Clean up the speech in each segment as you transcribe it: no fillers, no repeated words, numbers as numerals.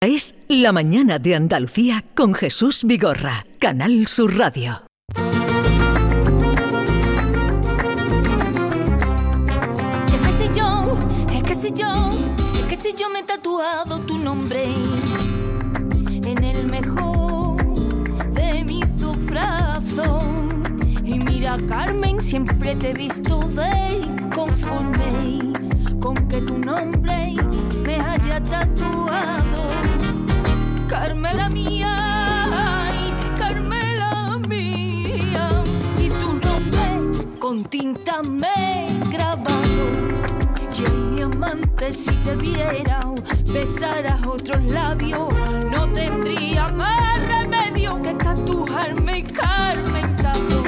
es La Mañana de Andalucía con Jesús Vigorra, Canal Sur Radio. Es que si yo me he tatuado tu nombre en el mejor de mis dos brazos. Y mira, Carmen, siempre te he visto de conforme con que tu nombre me haya tatuado. Carmela mía, ay, Carmela mía, y tu nombre con tinta me he grabado. Y mi amante, si te viera besar a otros labios, no tendría más remedio que tatuarme carmentado.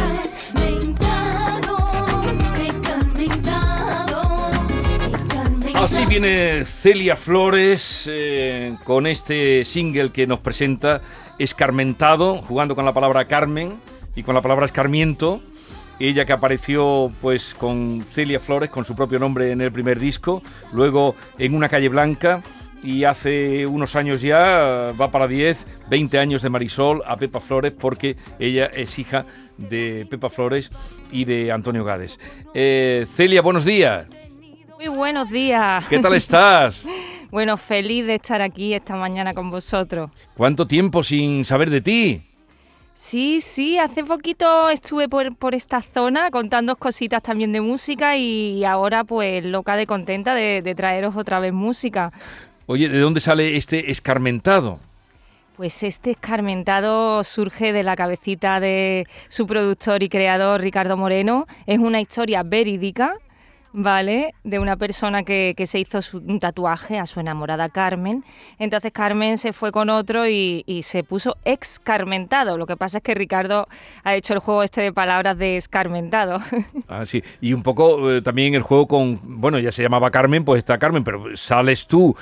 Así viene Celia Flores con este single que nos presenta, Escarmentado, jugando con la palabra Carmen y con la palabra escarmiento. Ella que apareció pues con Celia Flores, con su propio nombre en el primer disco, luego en Una calle blanca, y hace unos años ya, va para 20 años de Marisol a Pepa Flores, porque ella es hija de Pepa Flores y de Antonio Gades. Celia, buenos días. Muy buenos días. ¿Qué tal estás? Bueno, feliz de estar aquí esta mañana con vosotros. ¿Cuánto tiempo sin saber de ti? Sí, hace poquito estuve por esta zona contando cositas también de música y ahora pues loca de contenta de traeros otra vez música. Oye, ¿de dónde sale este Escarmentado? Pues este Escarmentado surge de la cabecita de su productor y creador Ricardo Moreno. Es una historia verídica, ¿vale? De una persona que se hizo un tatuaje a su enamorada Carmen. Entonces Carmen se fue con otro y se puso Excarmentado. Lo que pasa es que Ricardo ha hecho el juego este de palabras de escarmentado. Ah, sí. Y un poco también el juego con... Bueno, ya se llamaba Carmen, pues está Carmen, pero sales tú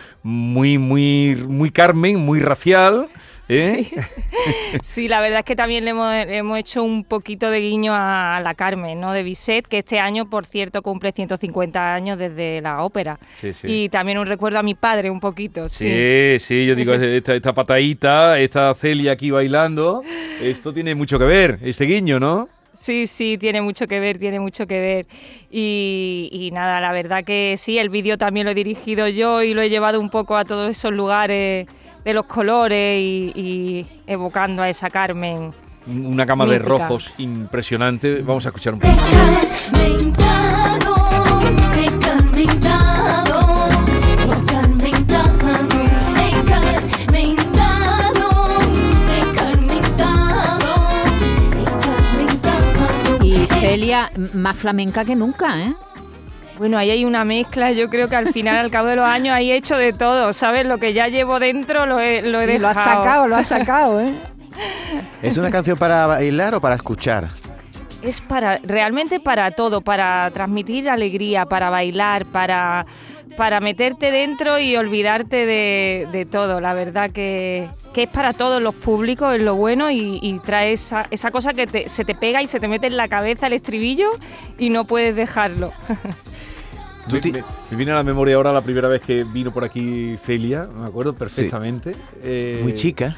muy Carmen, muy racial... ¿Eh? Sí, la verdad es que también le hemos hecho un poquito de guiño a la Carmen, ¿no? De Bizet, que este año, por cierto, cumple 150 años desde la ópera. Sí. Y también un recuerdo a mi padre, un poquito. Sí, yo digo, esta patadita, esta Celia aquí bailando, esto tiene mucho que ver, este guiño, ¿no? Sí, tiene mucho que ver. Y nada, la verdad que sí, el vídeo también lo he dirigido yo y lo he llevado un poco a todos esos lugares de los colores y evocando a esa Carmen. Una gama mítica de rojos impresionante. Vamos a escuchar un poco. Y Celia, más flamenca que nunca, ¿eh? Bueno, ahí hay una mezcla, yo creo que al final, al cabo de los años, ahí he hecho de todo, ¿sabes? Lo que ya llevo dentro lo he dejado. Lo has sacado, ¿eh? ¿Es una canción para bailar o para escuchar? Es realmente para todo, para transmitir alegría, para bailar, para meterte dentro y olvidarte de todo. La verdad que es para todos los públicos, es lo bueno, y trae esa cosa que se te pega y se te mete en la cabeza el estribillo y no puedes dejarlo. Me viene a la memoria ahora la primera vez que vino por aquí Celia, me acuerdo perfectamente. Sí. Muy chica.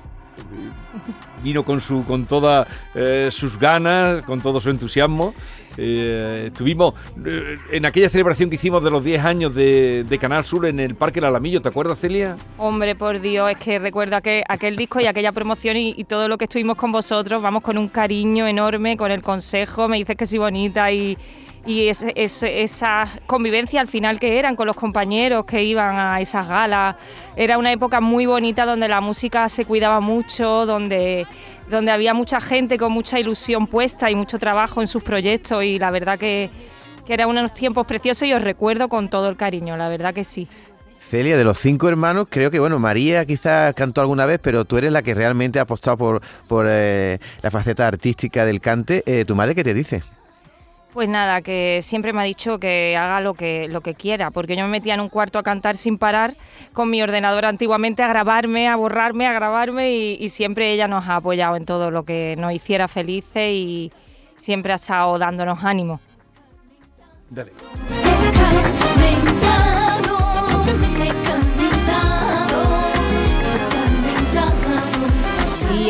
Vino con todas sus ganas, con todo su entusiasmo. Estuvimos en aquella celebración que hicimos de los 10 años de Canal Sur en el Parque El Alamillo, ¿te acuerdas, Celia? Hombre, por Dios, es que recuerdo aquel disco y aquella promoción y todo lo que estuvimos con vosotros, vamos con un cariño enorme, con el consejo, me dices que soy bonita y esa convivencia al final que eran con los compañeros que iban a esas galas. Era una época muy bonita donde la música se cuidaba mucho, donde había mucha gente con mucha ilusión puesta y mucho trabajo en sus proyectos, y la verdad que eran unos tiempos preciosos y os recuerdo con todo el cariño, la verdad que sí. Celia, de los 5 hermanos, creo que, bueno, María quizás cantó alguna vez, pero tú eres la que realmente ha apostado por la faceta artística del cante. ¿Tu madre qué te dice? Pues nada, que siempre me ha dicho que haga lo que quiera, porque yo me metía en un cuarto a cantar sin parar con mi ordenador antiguamente, a grabarme, a borrarme, a grabarme, y siempre ella nos ha apoyado en todo lo que nos hiciera felices y siempre ha estado dándonos ánimo. Dale.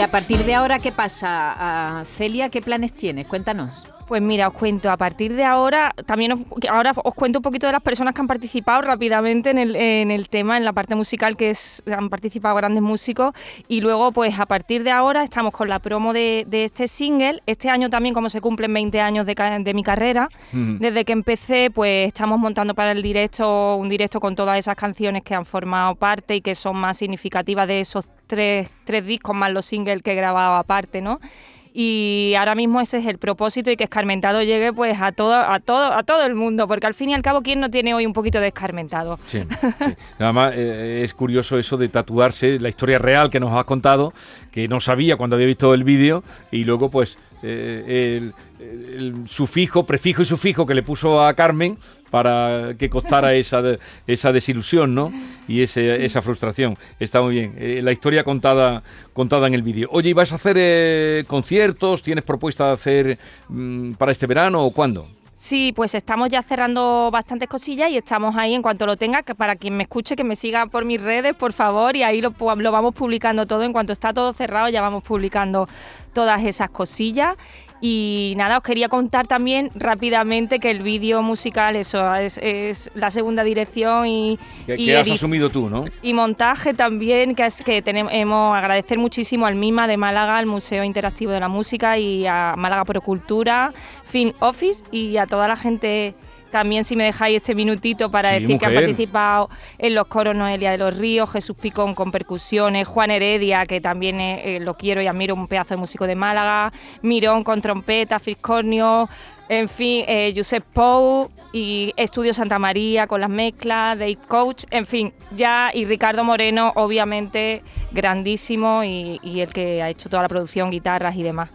a partir de ahora, ¿qué pasa? Celia, ¿qué planes tienes? Cuéntanos. Pues mira, os cuento, a partir de ahora, ahora os cuento un poquito de las personas que han participado rápidamente en el tema, en la parte musical, han participado grandes músicos, y luego pues a partir de ahora estamos con la promo de este single. Este año también, como se cumplen 20 años de mi carrera, desde que empecé pues estamos montando para el directo, un directo con todas esas canciones que han formado parte y que son más significativas de esos tres discos más los singles que he grabado aparte, ¿no? Y ahora mismo ese es el propósito, y que Escarmentado llegue pues a todo el mundo, porque al fin y al cabo, ¿quién no tiene hoy un poquito de Escarmentado? Sí, sí. Además es curioso eso de tatuarse la historia real que nos has contado, que no sabía cuando había visto el vídeo, y luego pues el sufijo, prefijo y sufijo que le puso a Carmen para que costara esa desilusión, ¿no? Y esa frustración. Está muy bien. La historia contada en el vídeo. Oye, ¿y vas a hacer conciertos? ¿Tienes propuesta de hacer para este verano o cuándo? Sí, pues estamos ya cerrando bastantes cosillas y estamos ahí en cuanto lo tenga, que para quien me escuche, que me siga por mis redes, por favor, y ahí lo vamos publicando todo. En cuanto está todo cerrado, ya vamos publicando todas esas cosillas. Y nada, os quería contar también rápidamente que el vídeo musical, eso es la segunda dirección y has asumido tú, ¿no? Y montaje también, que tenemos agradecer muchísimo al MIMA de Málaga, al Museo Interactivo de la Música, y a Málaga Procultura, Film Office, y a toda la gente. También, si me dejáis este minutito para decir que han participado en los coros Noelia de los Ríos, Jesús Picón con percusiones, Juan Heredia, que también lo quiero y admiro, un pedazo de músico de Málaga, Mirón con trompeta, Fiscornio, en fin, Josep Pou y Estudio Santa María con las mezclas, Dave Coach, en fin, y Ricardo Moreno, obviamente, grandísimo, y el que ha hecho toda la producción, guitarras y demás.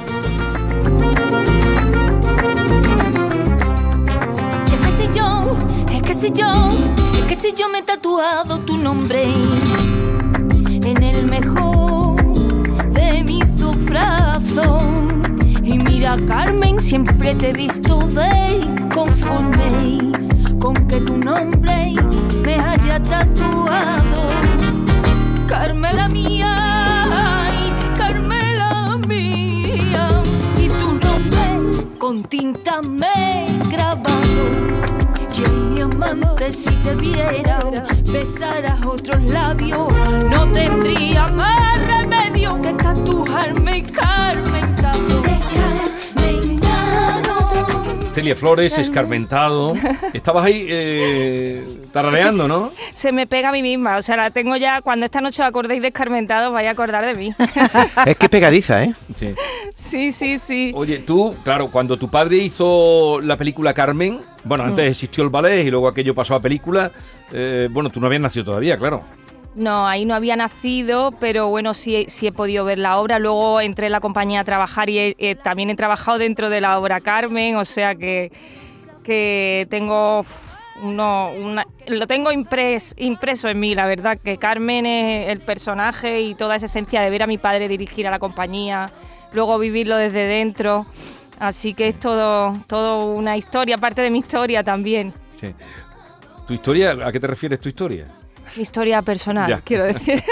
Es que si yo me he tatuado tu nombre en el mejor de mis dos brazos. Y mira, Carmen, siempre te he visto conforme con que tu nombre me haya tatuado. Carmela mía, ay, Carmela mía, y tu nombre con tinta me he grabado. Yo y mi amante, si te viera besar a otros labios, no tendría más remedio que tatuarme Escarmentado. Celia Flores, Escarmentado. Estabas ahí tarareando, ¿no? Se me pega a mí misma, o sea, la tengo ya. Cuando esta noche os acordéis de Escarmentado, vais a acordar de mí. Es que pegadiza, ¿eh? Sí. Sí. Oye, tú, claro, cuando tu padre hizo la película Carmen, bueno, antes existió el ballet y luego aquello pasó a película, bueno, tú no habías nacido todavía, claro. No, ahí no había nacido, pero bueno, sí he podido ver la obra. Luego entré en la compañía a trabajar y también he trabajado dentro de la obra Carmen, o sea que tengo lo tengo impreso en mí, la verdad, que Carmen es el personaje y toda esa esencia de ver a mi padre dirigir a la compañía, luego vivirlo desde dentro, así que es todo una historia, parte de mi historia también. Sí. ¿Tu historia? ¿A qué te refieres tu historia? Mi historia personal, quiero decir.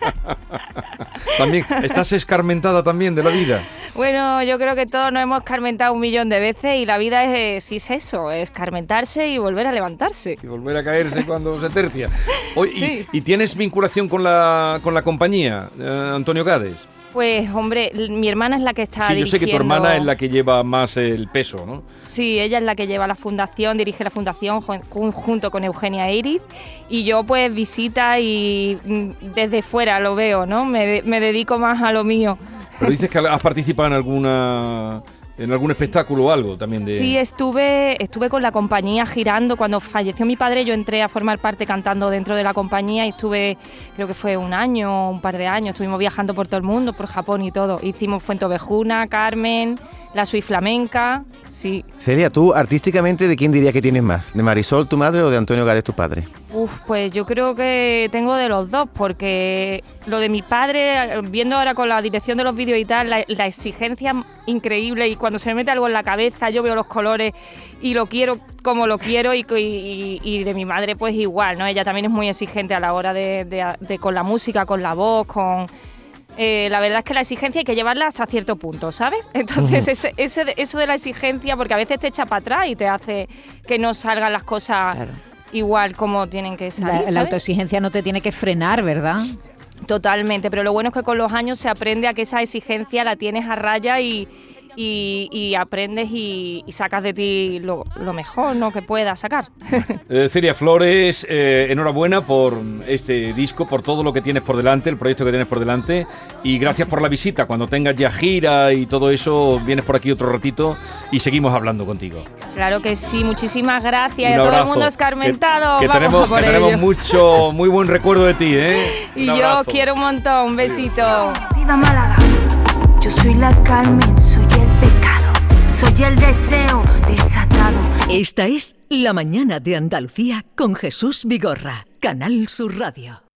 También, ¿estás escarmentada también de la vida? Bueno, yo creo que todos nos hemos escarmentado 1.000.000 de veces y la vida es eso, escarmentarse y volver a levantarse. Y volver a caerse cuando se tercia. Oye, sí. ¿Y tienes vinculación con la compañía, Antonio Gades? Pues, hombre, mi hermana es la que está dirigiendo... Sí, yo sé que tu hermana es la que lleva más el peso, ¿no? Sí, ella es la que lleva la fundación, dirige la fundación junto con Eugenia Eiriz, y yo pues visita y desde fuera lo veo, ¿no? Me dedico más a lo mío. Pero dices que has participado en algún espectáculo o algo también de... Sí, estuve con la compañía girando. Cuando falleció mi padre, yo entré a formar parte cantando dentro de la compañía y estuve, creo que fue un par de años, estuvimos viajando por todo el mundo, por Japón y todo. Hicimos Fuentovejuna, Carmen, la Suite Flamenca, sí. Celia, tú artísticamente, ¿de quién dirías que tienes más? ¿De Marisol, tu madre, o de Antonio Gades, tu padre? Pues yo creo que tengo de los dos, porque lo de mi padre, viendo ahora con la dirección de los vídeos y tal, la exigencia increíble, y cuando se me mete algo en la cabeza yo veo los colores y lo quiero como lo quiero, y de mi madre pues igual, ¿no? Ella también es muy exigente a la hora de con la música, con la voz, la verdad es que la exigencia hay que llevarla hasta cierto punto, ¿sabes? Entonces, eso de la exigencia, porque a veces te echa para atrás y te hace que no salgan las cosas igual como tienen que salir. La autoexigencia no te tiene que frenar, ¿verdad? Totalmente, pero lo bueno es que con los años se aprende a que esa exigencia la tienes a raya y aprendes y sacas de ti lo mejor, ¿no?, que puedas sacar. Celia Flores, enhorabuena por este disco, por todo lo que tienes por delante, el proyecto que tienes por delante, y gracias por la visita. Cuando tengas ya gira y todo eso, vienes por aquí otro ratito y seguimos hablando contigo. Claro que sí, muchísimas gracias. Y a todo el mundo escarmentado. Que tenemos muy buen recuerdo de ti, ¿eh? Y yo quiero un montón, un besito. Viva Málaga, yo soy la Carmen, soy el pecado, soy el deseo desatado. Esta es La Mañana de Andalucía con Jesús Vigorra, Canal Sur Radio.